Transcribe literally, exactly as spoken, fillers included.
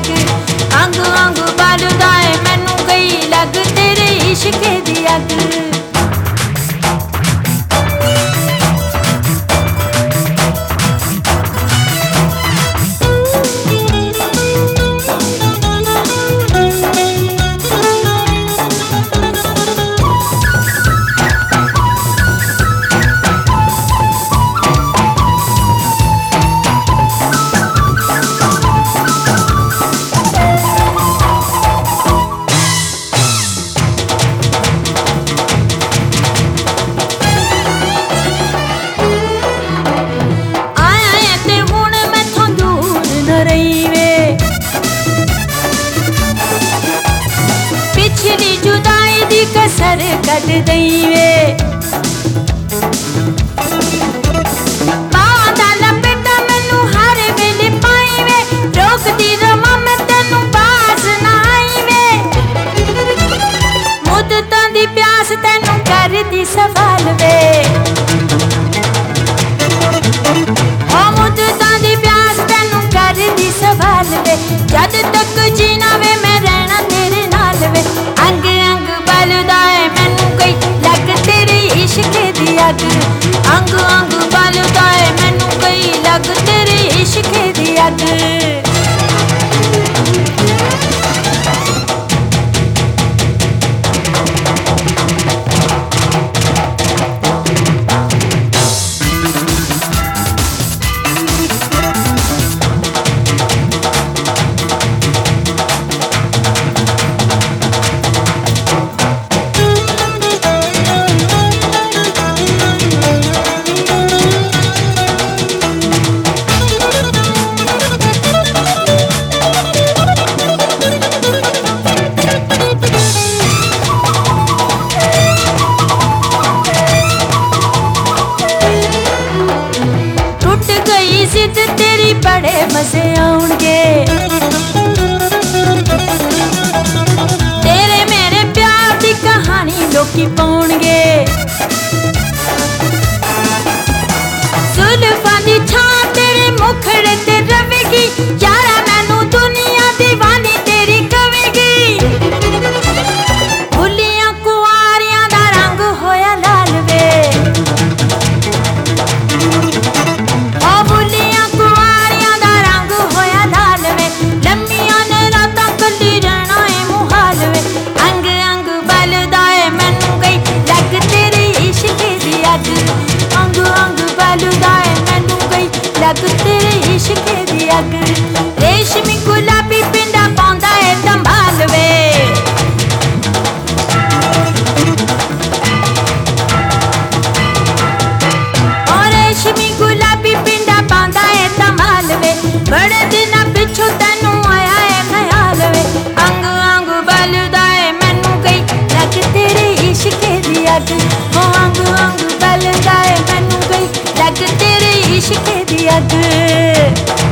अग अंग अंग बलदा है मैनू गई लग तेरे इश्क दी अग। कसर कट दई वे बावां दा लपेटा मैनू हर वेले पाई वे रोकदी रवां मैं तैनू बास ना आई वे मुद्दतां दी प्यास तैनू करदी सवाल वे ओ मुद्दतां दी प्यास तैनू करदी सवाल वे जद तक जीना वे मैं रहना तेरे नाल वे अंग अंग बलदा है मैनू गई लग तेरे इश्क दी अग अंग अंग बलदा है मैनू गई लग तेरे इश्क दी अग। जिद तेरी बड़े मजे आउणगे तेरे मेरे प्यार दी कहानी लोकी पाउणगे जुल्फां दी छां तेरे मुखड़े ते रवेगी यारा मैनू दुनिया दीवानी तेरी कवेगी भुलियां कुआरियां दा रंग होया लाल वे अंग अंग बलदा है मैनू गई लग तेरे इश्क दी अग रेशमी गुलाबी पिंडा पांदा है तंबाल वे ओ रेशमी गुलाबी पिंडा पांदा है तंबाल वे बड़े दिना पिछू तैनू आया है ख्याल वे अंग अंग बलदा है मैनू गई लग तेरे इश्क दी अग ओ अंग अंग बलदा है मैनू गई लग तेरे इश्क दी अग।